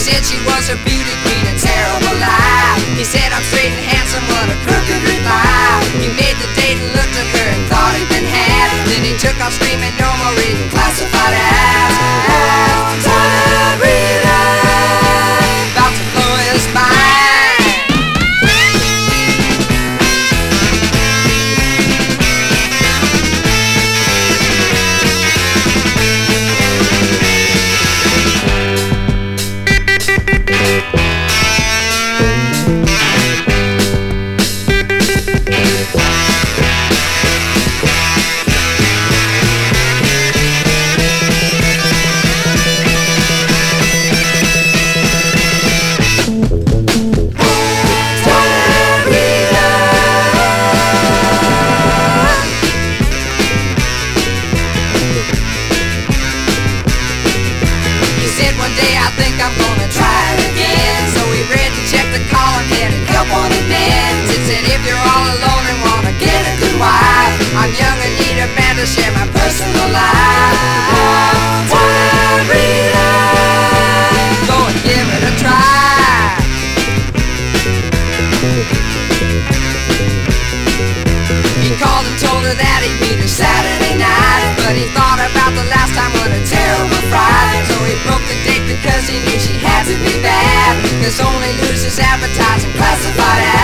said she was a beauty queen, a terrible lie. He said I'm straight and handsome, what a crooked reply. He made the date and looked at her and thought he'd been had. Then he took off screaming, no more reading classified ads. Time reader, about to blow his mind. One day I think I'm gonna try it again. So he read and checked the column, had it help on it mends. It said if you're all alone and wanna get a good wife, I'm young and need a man to share my personal life. Time reader, go and give it a try. He called and told her that he'd meet her Saturday night, but he thought about the last time, what a terrible fright. So he broke the date because he knew she had to be bad, 'cause only losers advertise and classified